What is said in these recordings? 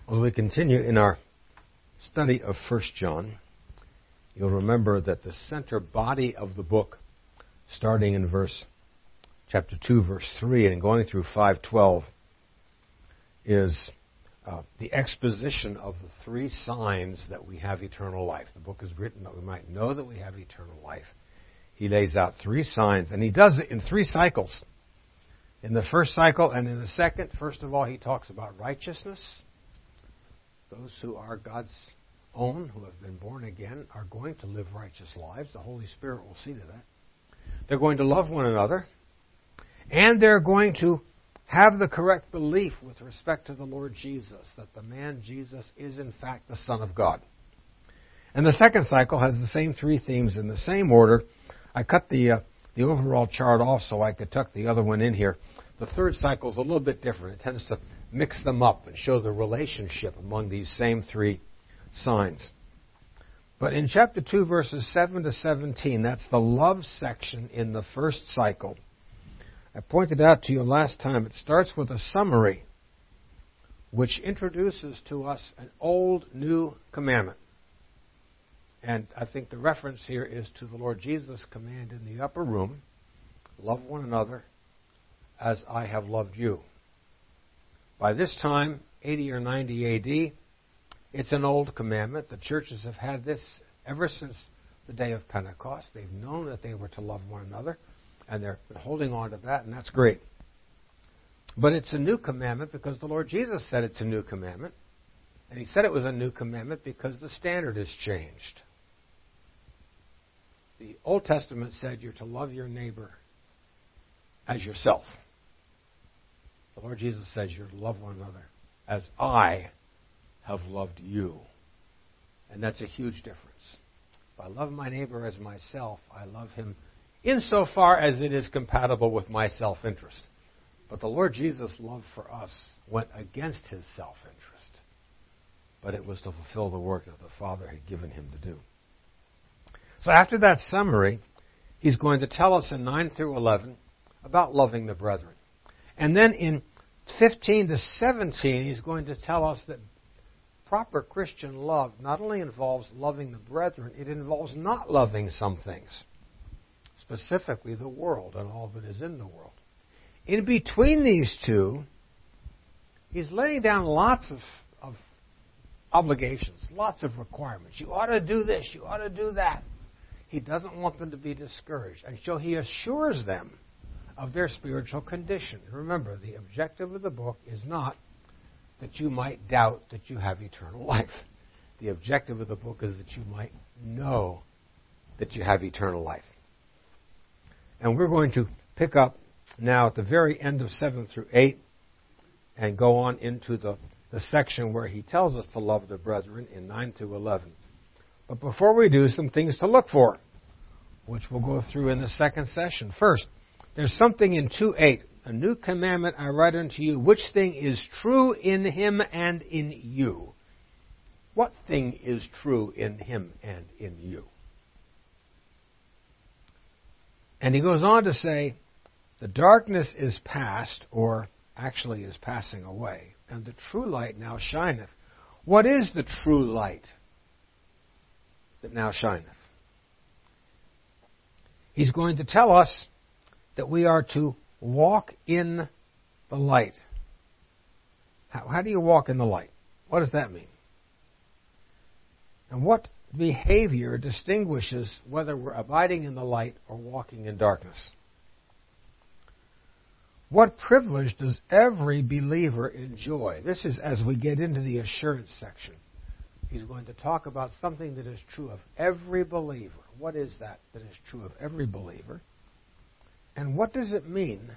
As we continue in our study of 1 John, you'll remember that the center body of the book, starting in chapter 2, verse 3, and going through 5:12, is the exposition of the three signs that we have eternal life. The book is written that we might know that we have eternal life. He lays out three signs, and he does it in three cycles. In the first cycle and in the second, first of all, he talks about righteousness. Those who are God's own, who have been born again, are going to live righteous lives. The Holy Spirit will see to that. They're going to love one another. And they're going to have the correct belief with respect to the Lord Jesus, that the man Jesus is in fact the Son of God. And the second cycle has the same three themes in the same order. I cut the overall chart off so I could tuck the other one in here. The third cycle is a little bit different. It tends to mix them up and show the relationship among these same three signs. But in chapter 2, verses 7 to 17, that's the love section in the first cycle. I pointed out to you last time, it starts with a summary which introduces to us an old, new commandment. And I think the reference here is to the Lord Jesus' command in the upper room, love one another as I have loved you. By this time, 80 or 90 A.D., it's an old commandment. The churches have had this ever since the day of Pentecost. They've known that they were to love one another, and they're holding on to that, and that's great. But it's a new commandment because the Lord Jesus said it's a new commandment. And he said it was a new commandment because the standard has changed. The Old Testament said you're to love your neighbor as yourself. The Lord Jesus says you're to love one another as I have loved you. And that's a huge difference. If I love my neighbor as myself, I love him insofar as it is compatible with my self-interest. But the Lord Jesus' love for us went against his self-interest. But it was to fulfill the work that the Father had given him to do. So after that summary, he's going to tell us in 9 through 11 about loving the brethren. And then in 15 to 17, he's going to tell us that proper Christian love not only involves loving the brethren, it involves not loving some things, specifically the world and all that is in the world. In between these two, he's laying down lots of obligations, lots of requirements. You ought to do this, you ought to do that. He doesn't want them to be discouraged. And so he assures them of their spiritual condition. Remember, the objective of the book is not that you might doubt that you have eternal life. The objective of the book is that you might know that you have eternal life. And we're going to pick up now at the very end of 7 through 8 and go on into the section where he tells us to love the brethren in 9 through 11. But before we do, some things to look for, which we'll go through in the second session. First, there's something in 2:8. A new commandment I write unto you, which thing is true in him and in you. What thing is true in him and in you? And he goes on to say, the darkness is past, or actually is passing away, and the true light now shineth. What is the true light that now shineth? He's going to tell us that we are to walk in the light. How do you walk in the light? What does that mean? And what behavior distinguishes whether we're abiding in the light or walking in darkness? What privilege does every believer enjoy? This is as we get into the assurance section. He's going to talk about something that is true of every believer. What is that is true of every believer? And what does it mean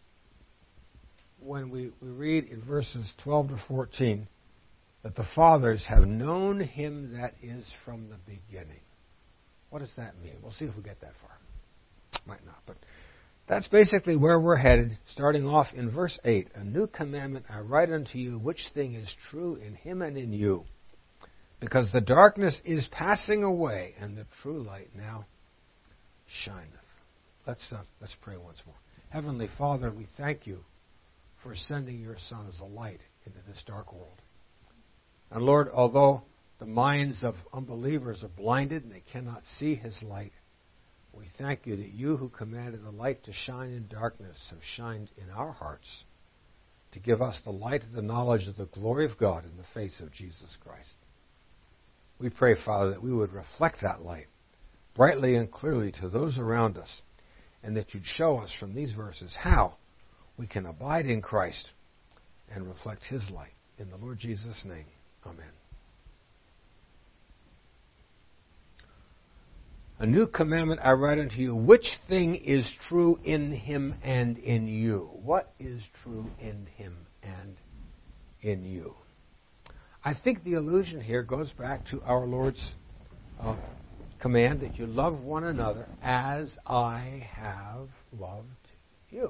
when we read in verses 12 to 14 that the fathers have known him that is from the beginning? What does that mean? We'll see if we get that far. Might not, but that's basically where we're headed, starting off in verse 8. A new commandment I write unto you, which thing is true in him and in you. Because the darkness is passing away, and the true light now shineth. Let's pray once more. Heavenly Father, we thank you for sending your Son as a light into this dark world. And Lord, although the minds of unbelievers are blinded and they cannot see His light, we thank You that You who commanded the light to shine in darkness have shined in our hearts to give us the light of the knowledge of the glory of God in the face of Jesus Christ. We pray, Father, that we would reflect that light brightly and clearly to those around us, and that You'd show us from these verses how we can abide in Christ and reflect His light. In the Lord Jesus' name, amen. A new commandment I write unto you, which thing is true in Him and in you? What is true in Him and in you? I think the allusion here goes back to our Lord's command that you love one another as I have loved you.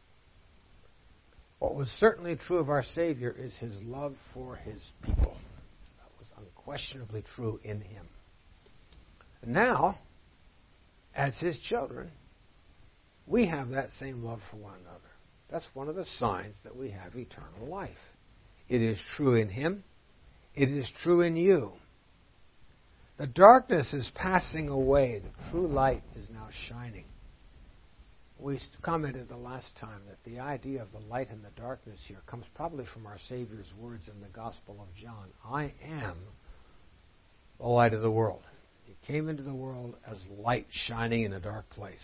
What was certainly true of our Savior is His love for His people. That was unquestionably true in Him. And now, as His children, we have that same love for one another. That's one of the signs that we have eternal life. It is true in Him. It is true in you. The darkness is passing away. The true light is now shining. We commented the last time that the idea of the light and the darkness here comes probably from our Savior's words in the Gospel of John. I am the light of the world. He came into the world as light shining in a dark place.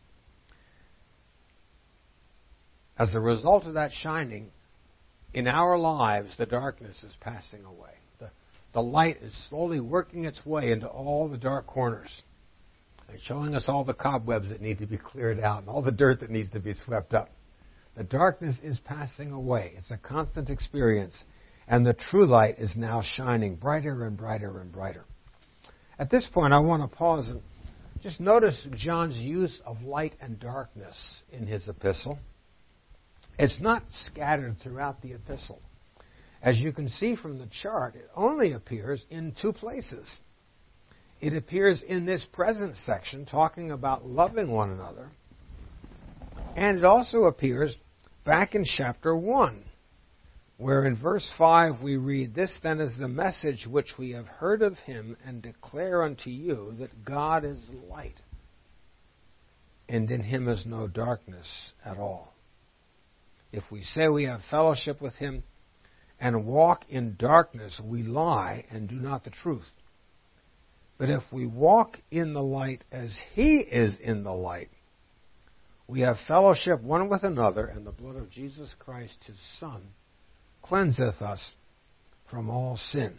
As a result of that shining, in our lives, the darkness is passing away. The light is slowly working its way into all the dark corners and showing us all the cobwebs that need to be cleared out and all the dirt that needs to be swept up. The darkness is passing away. It's a constant experience. And the true light is now shining brighter and brighter and brighter. At this point, I want to pause and just notice John's use of light and darkness in his epistle. It's not scattered throughout the epistle. As you can see from the chart, it only appears in two places. It appears in this present section, talking about loving one another. And it also appears back in chapter 1, where in verse 5 we read, "This then is the message which we have heard of Him and declare unto you, that God is light, and in Him is no darkness at all. If we say we have fellowship with Him and walk in darkness, we lie and do not the truth. But if we walk in the light as He is in the light, we have fellowship one with another, and the blood of Jesus Christ, His Son, cleanseth us from all sin."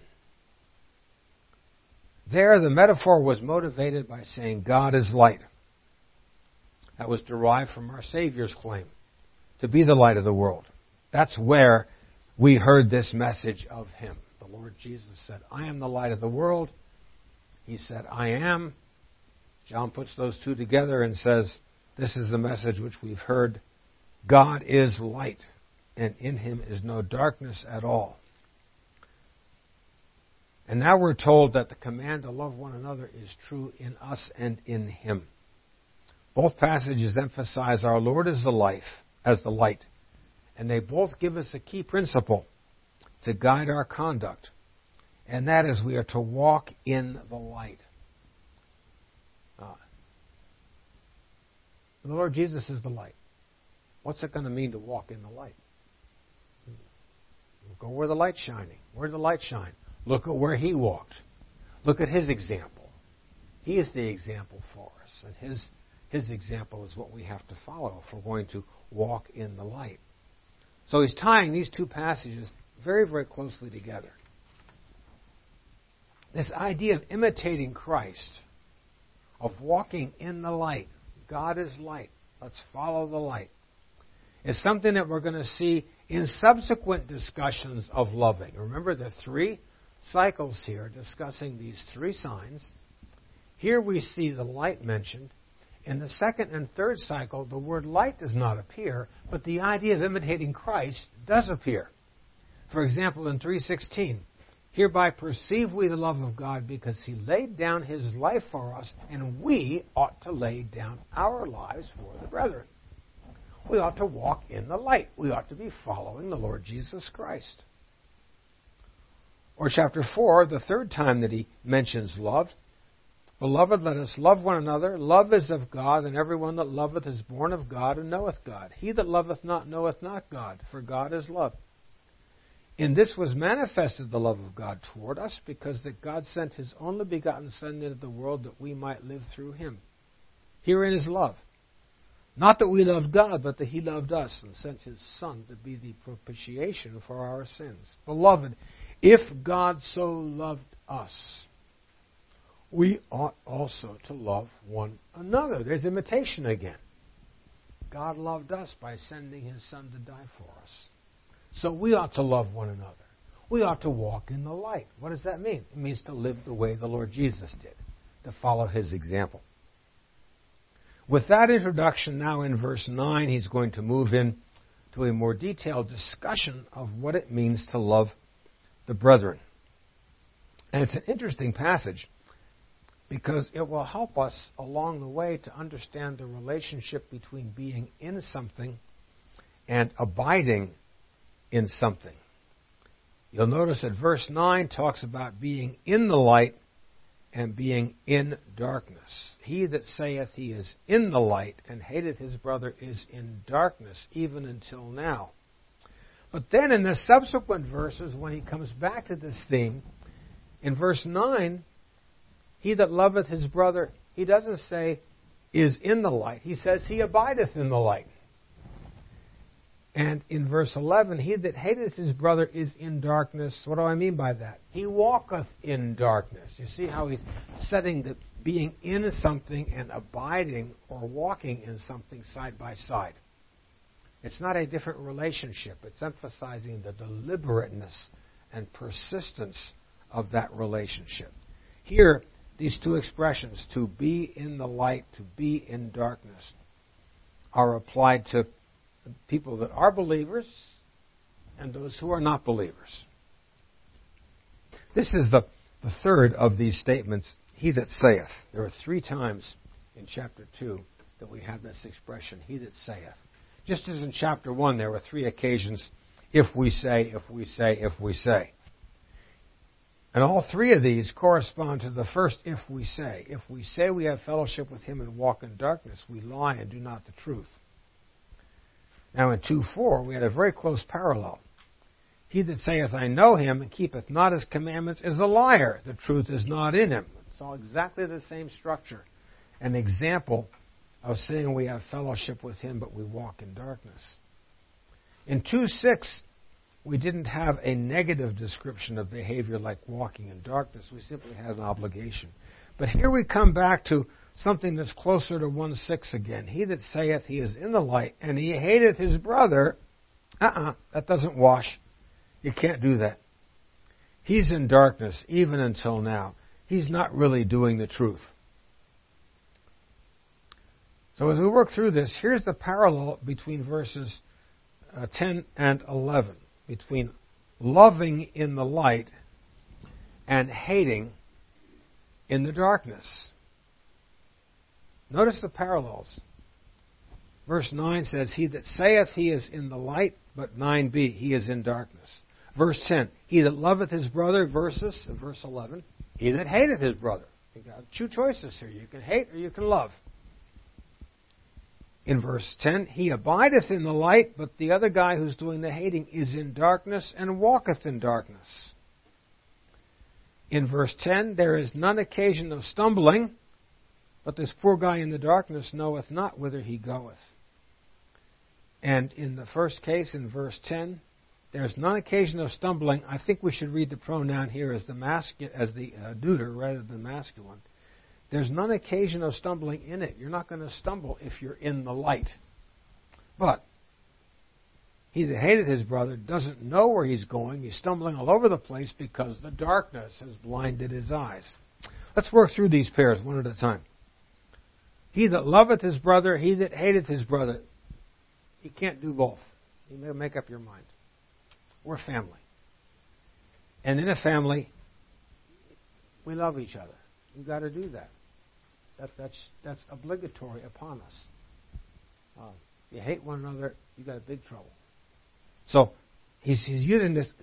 There, the metaphor was motivated by saying God is light. That was derived from our Savior's claim to be the light of the world. That's where we heard this message of Him. The Lord Jesus said, "I am the light of the world." He said, "I am." John puts those two together and says, this is the message which we've heard. God is light, and in Him is no darkness at all. And now we're told that the command to love one another is true in us and in Him. Both passages emphasize our Lord as the light, and they both give us a key principle to guide our conduct, and that is we are to walk in the light. The Lord Jesus is the light. What's it going to mean to walk in the light? Go where the light's shining. Where did the light shine? Look at where He walked. Look at His example. He is the example for us, and His example is what we have to follow if we're going to walk in the light. So he's tying these two passages very, very closely together. This idea of imitating Christ, of walking in the light, God is light, let's follow the light, is something that we're going to see in subsequent discussions of loving. Remember the three cycles here discussing these three signs. Here we see the light mentioned. In the second and third cycle, the word light does not appear, but the idea of imitating Christ does appear. For example, in 3:16, "Hereby perceive we the love of God, because He laid down His life for us, and we ought to lay down our lives for the brethren." We ought to walk in the light. We ought to be following the Lord Jesus Christ. Or chapter 4, the third time that he mentions love. Beloved, let us love one another. Love is of God, and everyone that loveth is born of God and knoweth God. He that loveth not knoweth not God, for God is love. In this was manifested the love of God toward us, because that God sent his only begotten Son into the world that we might live through him. Herein is love. Not that we loved God, but that he loved us and sent his Son to be the propitiation for our sins. Beloved, if God so loved us, we ought also to love one another. There's imitation again. God loved us by sending his Son to die for us. So we ought to love one another. We ought to walk in the light. What does that mean? It means to live the way the Lord Jesus did, to follow his example. With that introduction, now in verse 9, he's going to move in to a more detailed discussion of what it means to love the brethren. And it's an interesting passage because it will help us along the way to understand the relationship between being in something and abiding in something. You'll notice that verse 9 talks about being in the light and being in darkness. He that saith he is in the light and hateth his brother is in darkness, even until now. But then in the subsequent verses, when he comes back to this theme, in verse 9, he that loveth his brother, he doesn't say is in the light. He says he abideth in the light. And in verse 11, he that hateth his brother is in darkness. What do I mean by that? He walketh in darkness. You see how he's setting the being in something and abiding or walking in something side by side. It's not a different relationship. It's emphasizing the deliberateness and persistence of that relationship. Here, these two expressions, to be in the light, to be in darkness, are applied to people that are believers and those who are not believers. This is the third of these statements, he that saith. There are 3 times in chapter 2 that we have this expression, he that saith. Just as in chapter 1 there were 3 occasions, if we say, if we say, if we say. And all 3 of these correspond to the first if we say. If we say we have fellowship with him and walk in darkness, we lie and do not the truth. Now in 2:4, we had a very close parallel. He that saith, I know him, and keepeth not his commandments, is a liar. The truth is not in him. It's all exactly the same structure. An example of saying we have fellowship with him, but we walk in darkness. In 2:6, we didn't have a negative description of behavior like walking in darkness. We simply had an obligation. But here we come back to something that's closer to 1:6 again. He that saith he is in the light, and he hateth his brother, that doesn't wash. You can't do that. He's in darkness even until now. He's not really doing the truth. So as we work through this, here's the parallel between verses 10 and 11, between loving in the light and hating in the darkness. Notice the parallels. Verse 9 says, he that saith he is in the light, but 9b, he is in darkness. Verse 10, he that loveth his brother, verse 11, he that hateth his brother. You've got 2 choices here. You can hate or you can love. In verse 10, he abideth in the light, but the other guy who's doing the hating is in darkness and walketh in darkness. In verse 10, there is none occasion of stumbling, but this poor guy in the darkness knoweth not whither he goeth. And in the first case, in verse 10, there is none occasion of stumbling. I think we should read the pronoun here as the neuter rather than masculine. There's none occasion of stumbling in it. You're not going to stumble if you're in the light. But he that hateth his brother doesn't know where he's going. He's stumbling all over the place because the darkness has blinded his eyes. Let's work through these pairs one at a time. He that loveth his brother, he that hateth his brother. You can't do both. You may make up your mind. We're family. And in a family, we love each other. You've got to do that. That's obligatory upon us. You hate one another, you've got a big trouble. So he's using this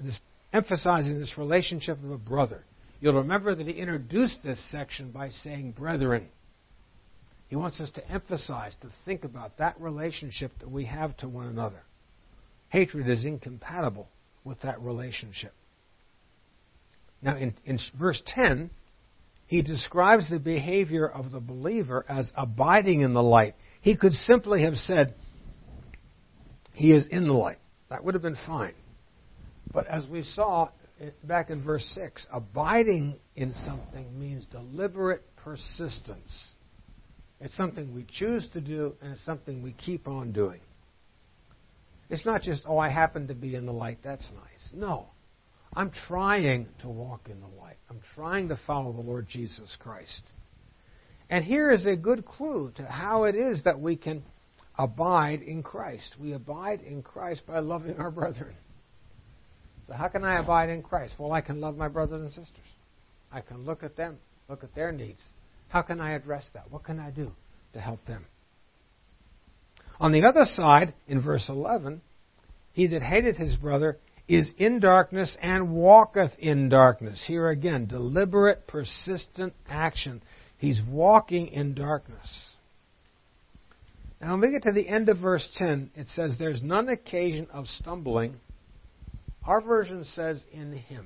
emphasizing this relationship of a brother. You'll remember that he introduced this section by saying brethren. He wants us to emphasize, to think about that relationship that we have to one another. Hatred is incompatible with that relationship. Now, in verse 10, he describes the behavior of the believer as abiding in the light. He could simply have said, he is in the light. That would have been fine. But as we saw back in verse 6, abiding in something means deliberate persistence. It's something we choose to do, and it's something we keep on doing. It's not just, oh, I happen to be in the light, that's nice. No. I'm trying to walk in the light. I'm trying to follow the Lord Jesus Christ. And here is a good clue to how it is that we can abide in Christ. We abide in Christ by loving our brethren. So how can I abide in Christ? Well, I can love my brothers and sisters. I can look at them, look at their needs. How can I address that? What can I do to help them? On the other side, in verse 11, he that hateth his brother is in darkness and walketh in darkness. Here again, deliberate, persistent action. He's walking in darkness. Now, when we get to the end of verse 10, it says, there's none occasion of stumbling. Our version says, in him.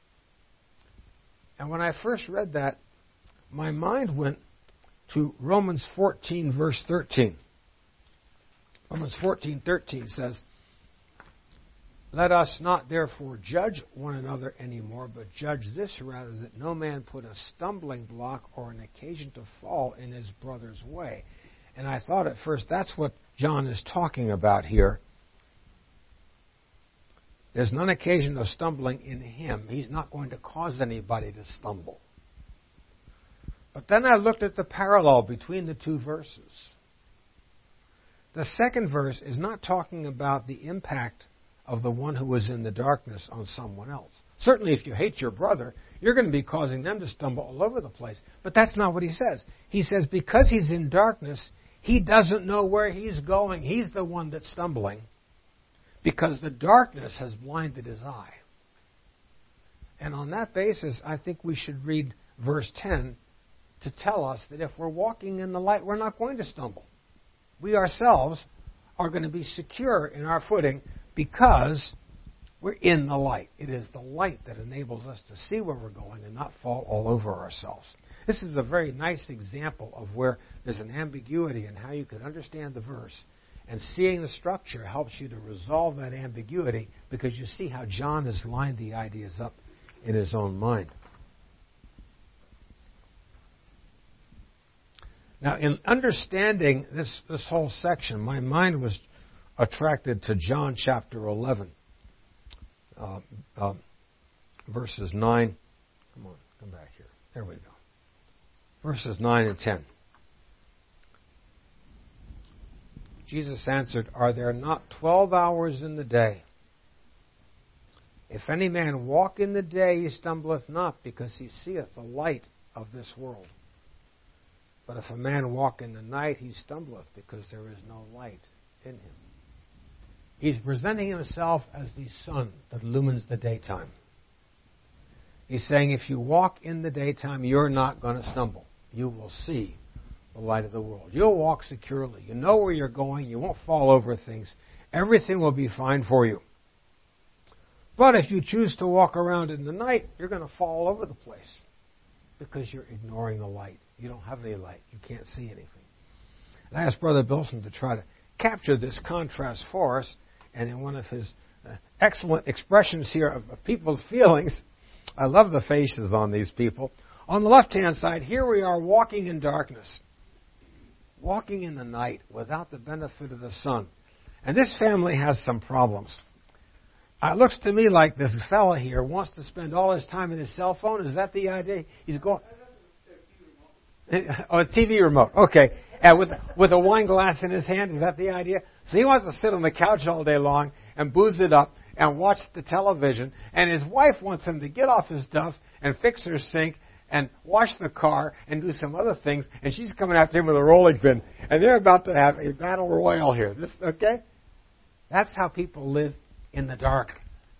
And when I first read that, my mind went to Romans 14, verse 13. Romans 14:13 says, let us not therefore judge one another anymore, but judge this rather, that no man put a stumbling block or an occasion to fall in his brother's way. And I thought at first that's what John is talking about here. There's none occasion of stumbling in him. He's not going to cause anybody to stumble. But then I looked at the parallel between the two verses. The second verse is not talking about the impact of the one who is in the darkness on someone else. Certainly if you hate your brother, you're going to be causing them to stumble all over the place. But that's not what he says. He says because he's in darkness, he doesn't know where he's going. He's the one that's stumbling because the darkness has blinded his eye. And on that basis, I think we should read verse 10 to tell us that if we're walking in the light, we're not going to stumble. We ourselves are going to be secure in our footing because we're in the light. It is the light that enables us to see where we're going and not fall all over ourselves. This is a very nice example of where there's an ambiguity in how you could understand the verse. And seeing the structure helps you to resolve that ambiguity because you see how John has lined the ideas up in his own mind. Now, in understanding this whole section, my mind was attracted to John chapter 11, verses 9. Come on, come back here. There we go. Verses 9 and 10. Jesus answered, are there not 12 hours in the day? If any man walk in the day, he stumbleth not, because he seeth the light of this world. But if a man walk in the night, he stumbleth, because there is no light in him. He's presenting himself as the sun that illumines the daytime. He's saying if you walk in the daytime, you're not going to stumble. You will see the light of the world. You'll walk securely. You know where you're going. You won't fall over things. Everything will be fine for you. But if you choose to walk around in the night, you're going to fall all over the place because you're ignoring the light. You don't have any light. You can't see anything. And I asked Brother Bilson to try to capture this contrast for us, and in one of his excellent expressions here of people's feelings, I love the faces on these people. On the left-hand side, here we are walking in darkness, walking in the night without the benefit of the sun. And this family has some problems. It looks to me like this fella here wants to spend all his time in his cell phone. Is that the idea? He's going... Oh, a TV remote. Okay. And with a wine glass in his hand, is that the idea? So he wants to sit on the couch all day long and booze it up and watch the television. And his wife wants him to get off his stuff and fix her sink and wash the car and do some other things. And she's coming after him with a rolling pin. And they're about to have a battle royal here. Okay? That's how people live in the dark.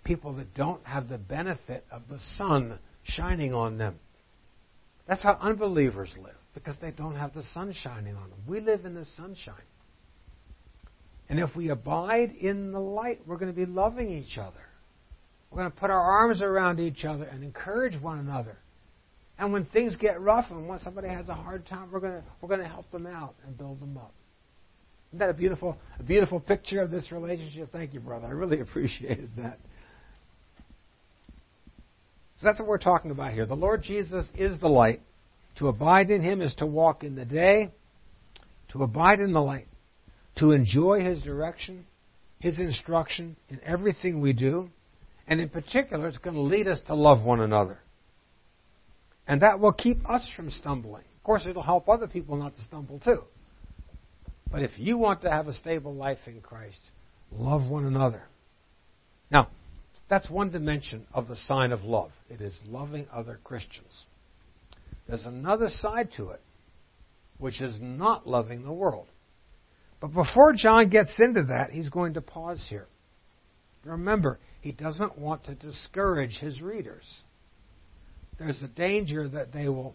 people that don't have the benefit of the sun shining on them. That's how unbelievers live, because they don't have the sun shining on them. We live in the sunshine. And if we abide in the light, we're going to be loving each other. We're going to put our arms around each other and encourage one another. And when things get rough and when somebody has a hard time, we're going to help them out and build them up. Isn't that a beautiful picture of this relationship? Thank you, brother. I really appreciated that. So that's what we're talking about here. The Lord Jesus is the light. To abide in Him is to walk in the day, to abide in the light, to enjoy His direction, His instruction in everything we do. And in particular, it's going to lead us to love one another. And that will keep us from stumbling. Of course, it'll help other people not to stumble too. But if you want to have a stable life in Christ, love one another. Now, that's one dimension of the sign of love. It is loving other Christians. There's another side to it, which is not loving the world. But before John gets into that, he's going to pause here. Remember, he doesn't want to discourage his readers. There's a danger that they will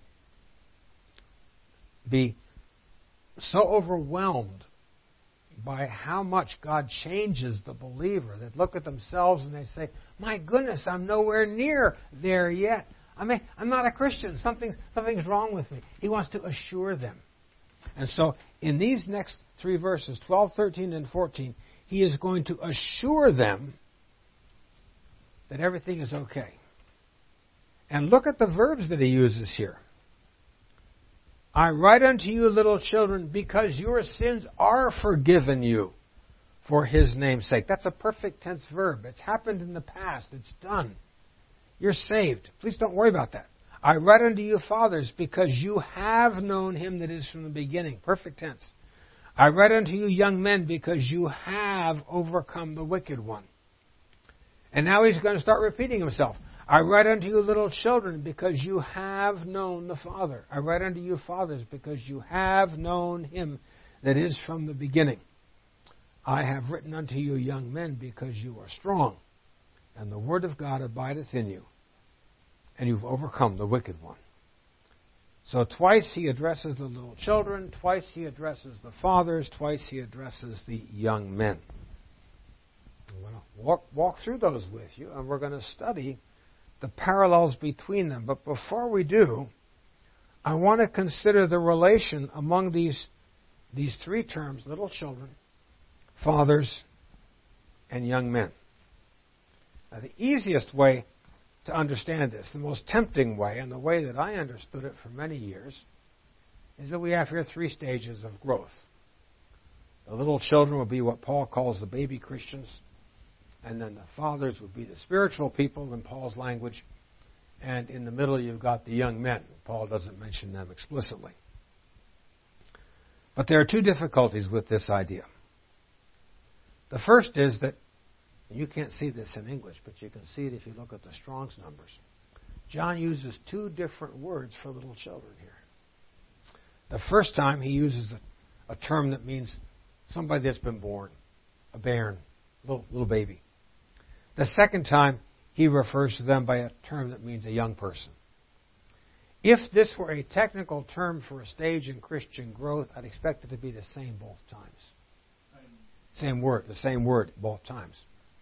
be so overwhelmed by how much God changes the believer that look at themselves and they say, my goodness, I'm nowhere near there yet. I'm not a Christian. Something's wrong with me. He wants to assure them. And so in these next 3 verses, 12, 13, and 14, he is going to assure them that everything is okay. And look at the verbs that he uses here. I write unto you, little children, because your sins are forgiven you for His name's sake. That's a perfect tense verb. It's happened in the past. It's done. You're saved. Please don't worry about that. I write unto you, fathers, because you have known Him that is from the beginning. Perfect tense. I write unto you, young men, because you have overcome the wicked one. And now he's going to start repeating himself. I write unto you, little children, because you have known the Father. I write unto you, fathers, because you have known Him that is from the beginning. I have written unto you, young men, because you are strong, and the word of God abideth in you, and you've overcome the wicked one. So twice he addresses the little children, twice he addresses the fathers, twice he addresses the young men. I'm going to walk through those with you, and we're going to study the parallels between them. But before we do, I want to consider the relation among these 3 terms, little children, fathers, and young men. Now, the easiest way to understand this, the most tempting way, and the way that I understood it for many years, is that we have here 3 stages of growth. The little children will be what Paul calls the baby Christians, and then the fathers would be the spiritual people in Paul's language, and in the middle you've got the young men. Paul doesn't mention them explicitly. But there are 2 difficulties with this idea. The first is that, you can't see this in English, but you can see it if you look at the Strong's numbers. John uses 2 different words for little children here. The first time he uses a term that means somebody that's been born, a bairn, little baby. The second time he refers to them by a term that means a young person. If this were a technical term for a stage in Christian growth, I'd expect it to be the same both times. The same word both times.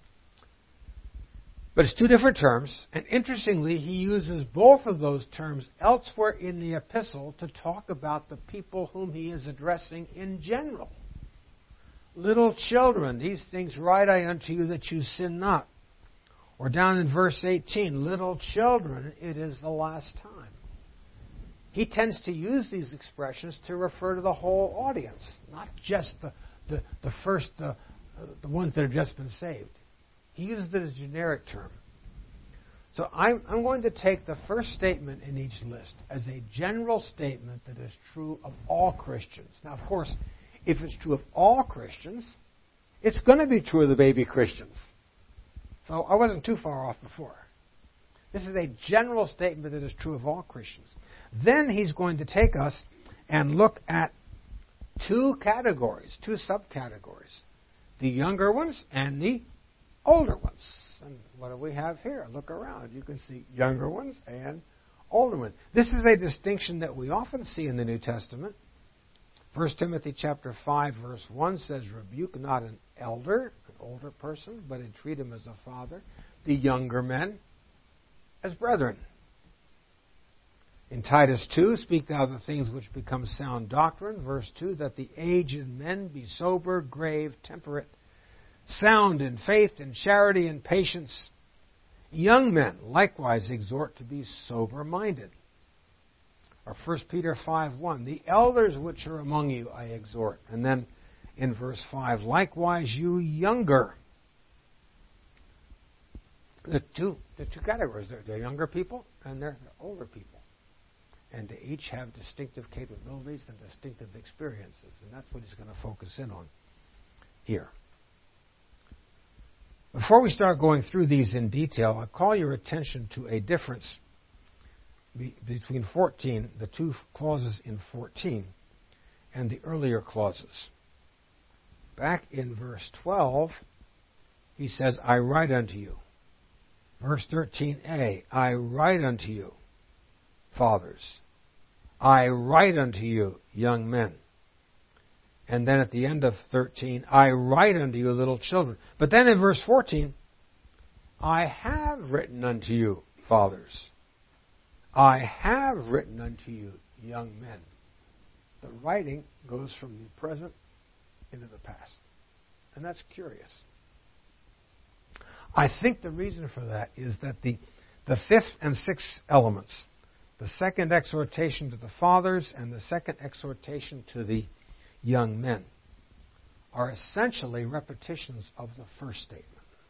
But it's 2 different terms, and interestingly, he uses both of those terms elsewhere in the epistle to talk about the people whom he is addressing in general. Little children, these things write I unto you that you sin not. Or down in verse 18, little children, it is the last time. He tends to use these expressions to refer to the whole audience, not just the ones that have just been saved. He uses it as a generic term. So I'm going to take the first statement in each list as a general statement that is true of all Christians. Now, of course, if it's true of all Christians, it's going to be true of the baby Christians. So I wasn't too far off before. This is a general statement that is true of all Christians. Then he's going to take us and look at 2 categories, 2 subcategories. The younger ones and the older ones. And what do we have here? Look around. You can see younger ones and older ones. This is a distinction that we often see in the New Testament. 1 Timothy chapter 5, verse 1 says, rebuke not an elder, an older person, but entreat him as a father, the younger men as brethren. In Titus 2, speak thou the things which become sound doctrine. Verse 2, that the aged men be sober, grave, temperate, sound in faith and charity and patience. Young men likewise exhort to be sober-minded. Or 1 Peter 5:1, the elders which are among you I exhort. And then in verse 5, likewise you younger. The two categories, they're younger people and they're older people. And they each have distinctive capabilities and distinctive experiences. And that's what he's going to focus in on here. Before we start going through these in detail, I'll call your attention to a difference between 14, the two clauses in 14, and the earlier clauses. Back in verse 12, he says, I write unto you. Verse 13a, I write unto you, fathers. I write unto you, young men. And then at the end of 13, I write unto you, little children. But then in verse 14, I have written unto you, fathers. I have written unto you, young men. The writing goes from the present into the past. And that's curious. I think the reason for that is that the fifth and sixth elements, the second exhortation to the fathers and the second exhortation to the young men, are essentially repetitions of the first statement.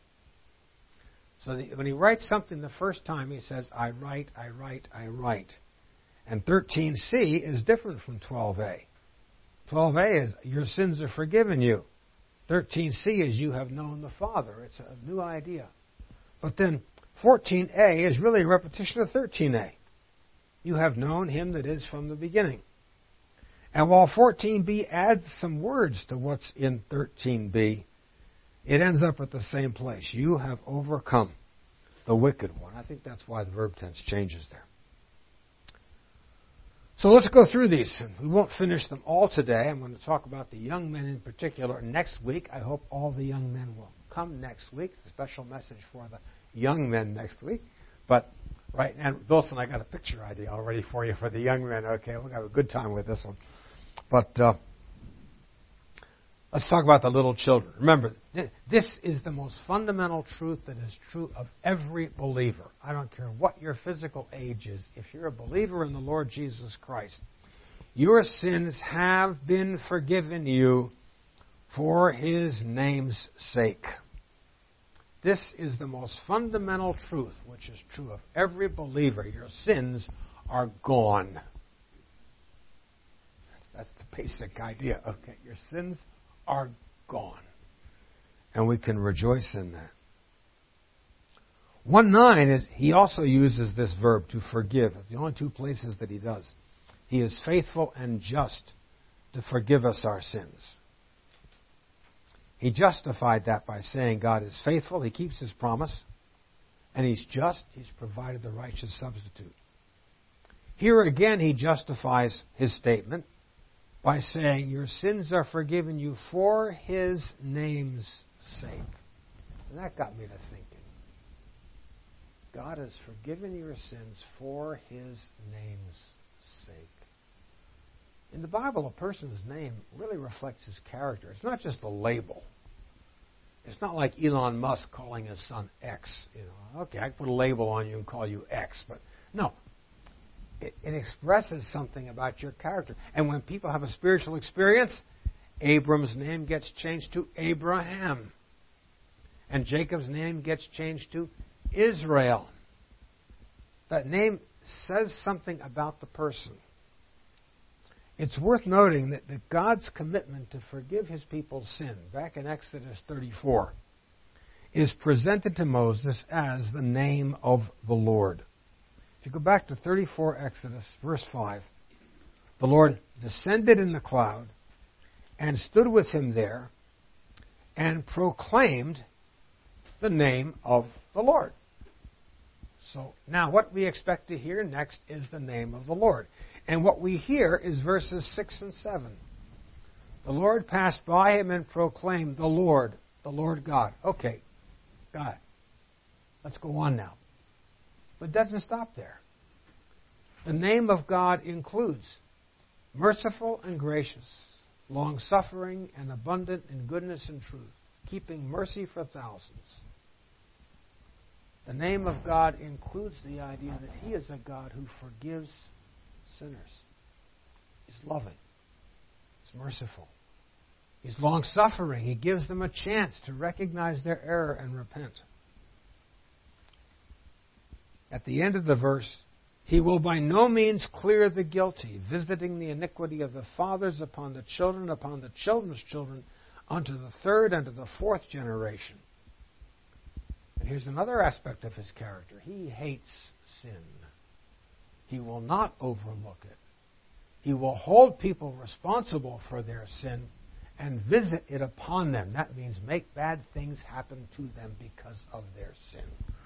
So when he writes something the first time, he says, I write, I write, I write. And 13c is different from 12a. 12a is, your sins are forgiven you. 13c is, you have known the Father. It's a new idea. But then 14a is really a repetition of 13a. You have known him that is from the beginning. And while 14b adds some words to what's in 13b, it ends up at the same place. You have overcome the wicked one. I think that's why the verb tense changes there. So let's go through these. We won't finish them all today. I'm going to talk about the young men in particular next week. I hope all the young men will come next week. It's a special message for the young men next week. But right now, Wilson, I got a picture idea already for you for the young men. Okay, we'll have a good time with this one. But let's talk about the little children. Remember, this is the most fundamental truth that is true of every believer. I don't care what your physical age is. If you're a believer in the Lord Jesus Christ, your sins have been forgiven you for His name's sake. This is the most fundamental truth, which is true of every believer. Your sins are gone. That's the basic idea. Okay, your sins are gone. And we can rejoice in that. 1:9 is, he also uses this verb to forgive. The only two places that he does. He is faithful and just to forgive us our sins. He justified that by saying God is faithful, He keeps His promise, and He's just, He's provided the righteous substitute. Here again he justifies his statement by saying, your sins are forgiven you for His name's sake. And that got me to thinking. God has forgiven your sins for His name's sake. In the Bible, a person's name really reflects his character. It's not just a label. It's not like Elon Musk calling his son X. Okay, I can put a label on you and call you X. But no. It expresses something about your character. And when people have a spiritual experience, Abram's name gets changed to Abraham. And Jacob's name gets changed to Israel. That name says something about the person. It's worth noting that God's commitment to forgive His people's sin, back in Exodus 34, is presented to Moses as the name of the Lord. If you go back to 34 Exodus, verse 5, the Lord descended in the cloud and stood with him there and proclaimed the name of the Lord. So now what we expect to hear next is the name of the Lord. And what we hear is verses 6 and 7. The Lord passed by him and proclaimed, the Lord God. Okay, got it. Let's go on now. But it doesn't stop there. The name of God includes merciful and gracious, long-suffering and abundant in goodness and truth, keeping mercy for thousands. The name of God includes the idea that He is a God who forgives sinners. He's loving. He's merciful. He's long-suffering. He gives them a chance to recognize their error and repent. At the end of the verse, He will by no means clear the guilty, visiting the iniquity of the fathers upon the children's children, unto the third and to the fourth generation. And here's another aspect of His character. He hates sin. He will not overlook it. He will hold people responsible for their sin and visit it upon them. That means make bad things happen to them because of their sin.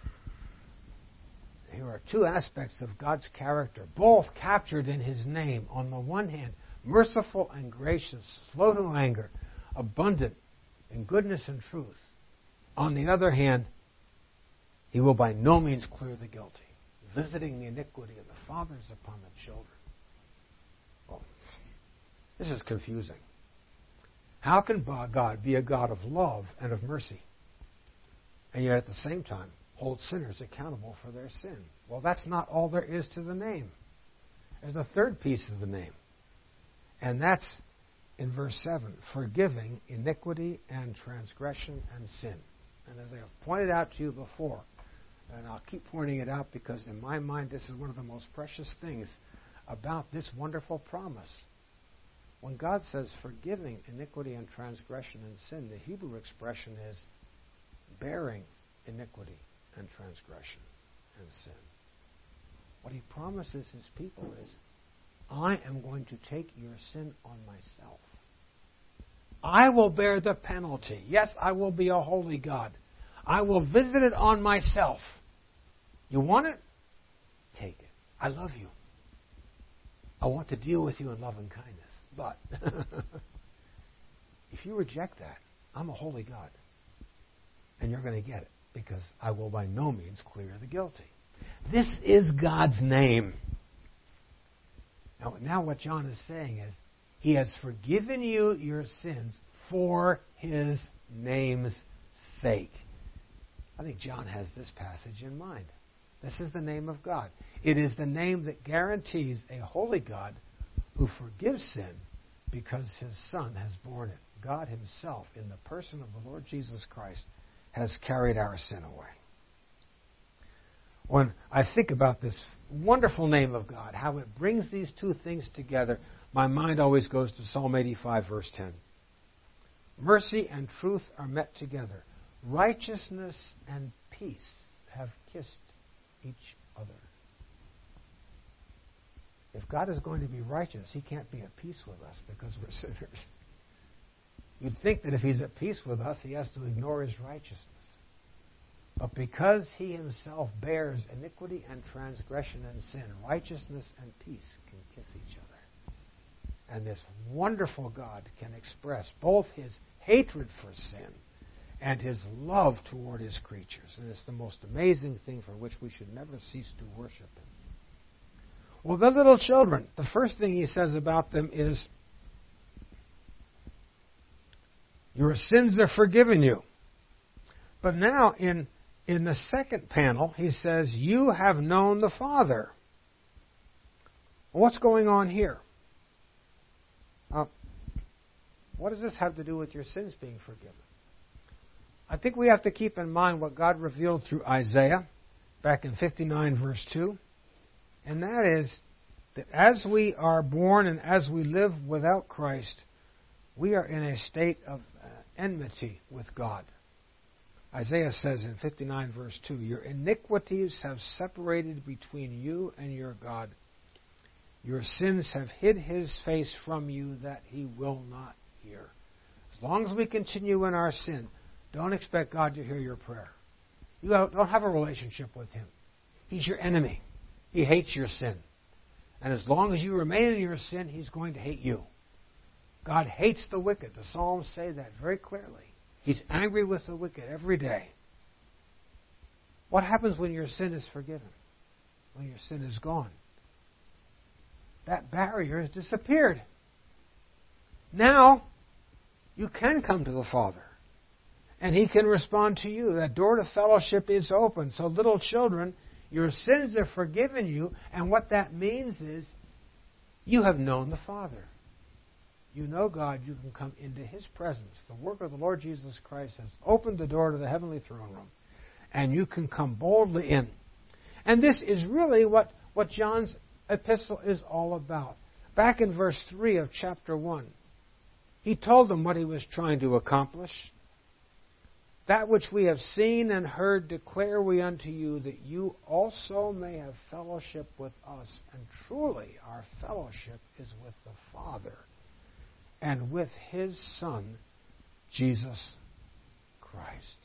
Here are two aspects of God's character, both captured in His name. On the one hand, merciful and gracious, slow to anger, abundant in goodness and truth. On the other hand, He will by no means clear the guilty, visiting the iniquity of the fathers upon the children. Well, this is confusing. How can God be a God of love and of mercy, and yet at the same time hold sinners accountable for their sin? Well, that's not all there is to the name. There's a third piece of the name, and that's in verse 7, forgiving iniquity and transgression and sin. And as I have pointed out to you before, and I'll keep pointing it out because in my mind this is one of the most precious things about this wonderful promise. When God says forgiving iniquity and transgression and sin, the Hebrew expression is bearing iniquity and transgression and sin. What He promises His people is, I am going to take your sin on myself. I will bear the penalty. Yes, I will be a holy God. I will visit it on myself. You want it? Take it. I love you. I want to deal with you in love and kindness. But if you reject that, I'm a holy God. And you're going to get it, because I will by no means clear the guilty. This is God's name. Now what John is saying is, He has forgiven you your sins for His name's sake. I think John has this passage in mind. This is the name of God. It is the name that guarantees a holy God who forgives sin because His Son has borne it. God Himself, in the person of the Lord Jesus Christ, has carried our sin away. When I think about this wonderful name of God, how it brings these two things together, my mind always goes to Psalm 85, verse 10. Mercy and truth are met together. Righteousness and peace have kissed each other. If God is going to be righteous, He can't be at peace with us because we're sinners. You'd think that if He's at peace with us, He has to ignore His righteousness. But because He Himself bears iniquity and transgression and sin, righteousness and peace can kiss each other. And this wonderful God can express both His hatred for sin and His love toward His creatures. And it's the most amazing thing for which we should never cease to worship Him. Well, the little children, the first thing He says about them is, your sins are forgiven you. But now in the second panel, He says, you have known the Father. Well, what's going on here? What does this have to do with your sins being forgiven? I think we have to keep in mind what God revealed through Isaiah back in 59 verse 2. And that is that as we are born and as we live without Christ, we are in a state of enmity with God. Isaiah says in 59 verse 2, your iniquities have separated between you and your God. Your sins have hid His face from you that He will not hear. As long as we continue in our sin, don't expect God to hear your prayer. You don't have a relationship with Him. He's your enemy. He hates your sin. And as long as you remain in your sin, He's going to hate you. God hates the wicked. The Psalms say that very clearly. He's angry with the wicked every day. What happens when your sin is forgiven? When your sin is gone? That barrier has disappeared. Now, you can come to the Father. And He can respond to you. That door to fellowship is open. So little children, your sins are forgiven you. And what that means is you have known the Father. You know God, you can come into His presence. The work of the Lord Jesus Christ has opened the door to the heavenly throne room. And you can come boldly in. And this is really what John's epistle is all about. Back in verse 3 of chapter 1, he told them what he was trying to accomplish. That which we have seen and heard declare we unto you, that you also may have fellowship with us. And truly our fellowship is with the Father and with His Son, Jesus Christ.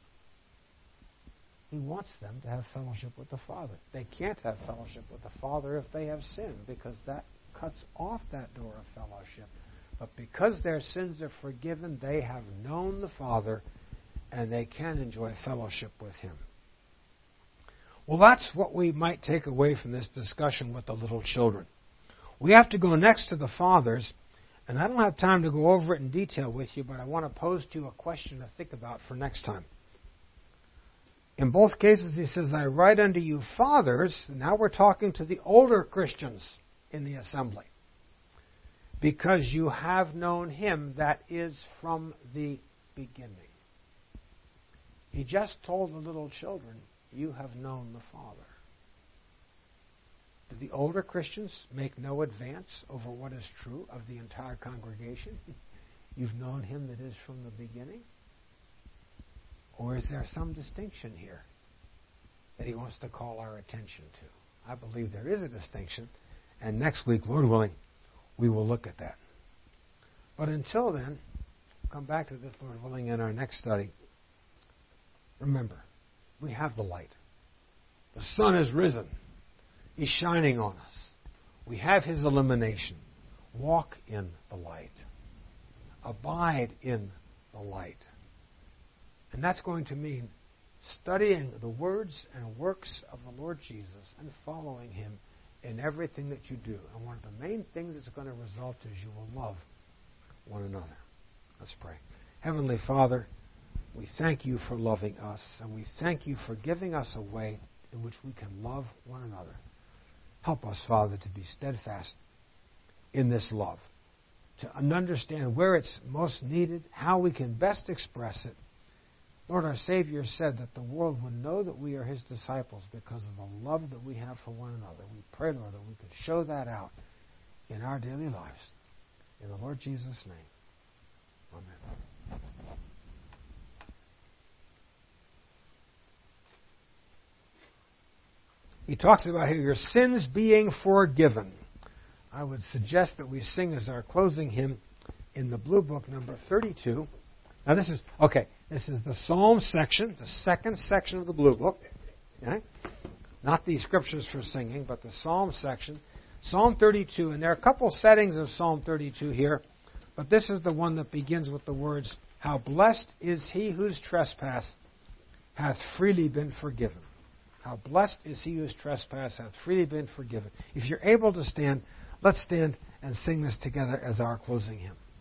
He wants them to have fellowship with the Father. They can't have fellowship with the Father if they have sinned, because that cuts off that door of fellowship. But because their sins are forgiven, they have known the Father, and they can enjoy fellowship with Him. Well, that's what we might take away from this discussion with the little children. We have to go next to the fathers, and I don't have time to go over it in detail with you, but I want to pose to you a question to think about for next time. In both cases, he says, I write unto you fathers. Now we're talking to the older Christians in the assembly. Because you have known Him, that is from the beginning. He just told the little children, you have known the Father. Do the older Christians make no advance over what is true of the entire congregation? You've known Him that is from the beginning? Or is there some distinction here that he wants to call our attention to? I believe there is a distinction, and next week, Lord willing, we will look at that. But until then, come back to this, Lord willing, in our next study. Remember, we have the light. The sun is risen. He's shining on us. We have His illumination. Walk in the light. Abide in the light. And that's going to mean studying the words and works of the Lord Jesus and following Him in everything that you do. And one of the main things that's going to result is you will love one another. Let's pray. Heavenly Father, we thank You for loving us, and we thank You for giving us a way in which we can love one another. Help us, Father, to be steadfast in this love, to understand where it's most needed, how we can best express it. Lord, our Savior said that the world would know that we are His disciples because of the love that we have for one another. We pray, Lord, that we could show that out in our daily lives. In the Lord Jesus' name, amen. He talks about here your sins being forgiven. I would suggest that we sing as our closing hymn in the Blue Book, number 32. Now this is the Psalm section, the second section of the Blue Book. Okay? Not the scriptures for singing, but the Psalm section. Psalm 32, and there are a couple settings of Psalm 32 here, but this is the one that begins with the words, how blessed is he whose trespass hath freely been forgiven. How blessed is he whose trespass hath freely been forgiven. If you're able to stand, let's stand and sing this together as our closing hymn.